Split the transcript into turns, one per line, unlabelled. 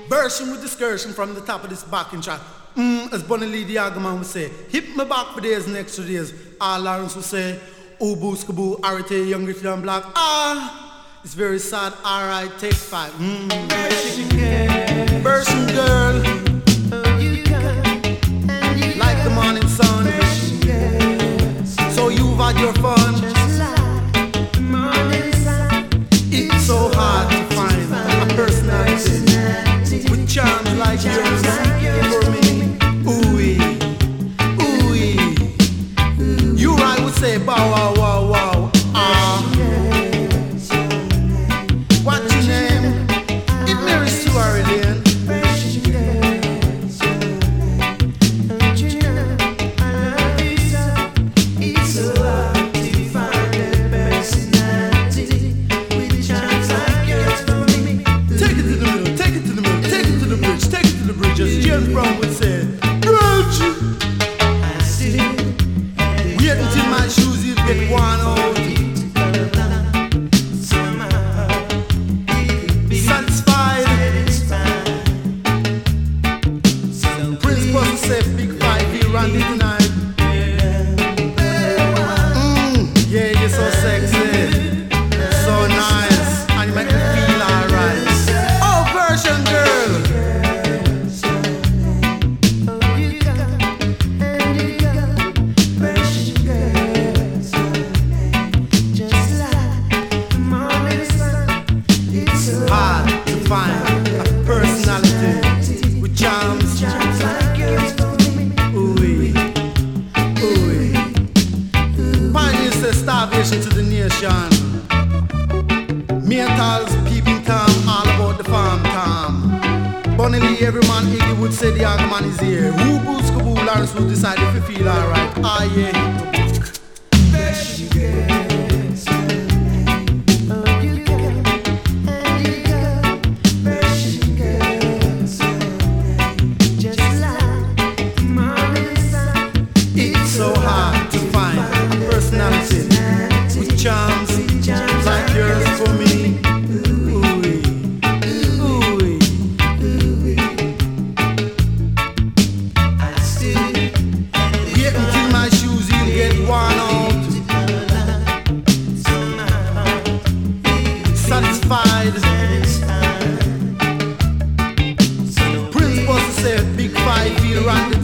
Version with discursion from the top of this backing track. As Bunny Lee the Agaman would say, hit me back for days and extra days. Lawrence would say, Ubu Skaboo, Arite, Young Rich and Black. It's very sad. Alright, take 5. Version girl, like the morning sun. So you've had your fun. It's so hard to find a personality with charms like yours for me. Ooh-wee, ooh-wee. You I would say bow wow wow wow. What's your name? It marries to Aurelian. Just James Brown would say, Bridge! Wait until my shoes you get worn out. Satisfied. Prince was to say, Big 5 here Randy tonight. Yeah, you're so sexy, so nice, and you make me feel alright. Oh, Persian girl. To the nation, mentals, peeping Tom, all about the farm Tom. Bunny Lee, every man Iggy would say the young man is here. Who boots Kaboo, Lawrence would decide if you feel alright. Yeah. It's so hard to find a personality with charms like yours for me. Ooh-wee, ooh-wee, ooh-wee. Wait until my shoes will get worn out. Satisfied. Prince was to say, Big 5 feel right.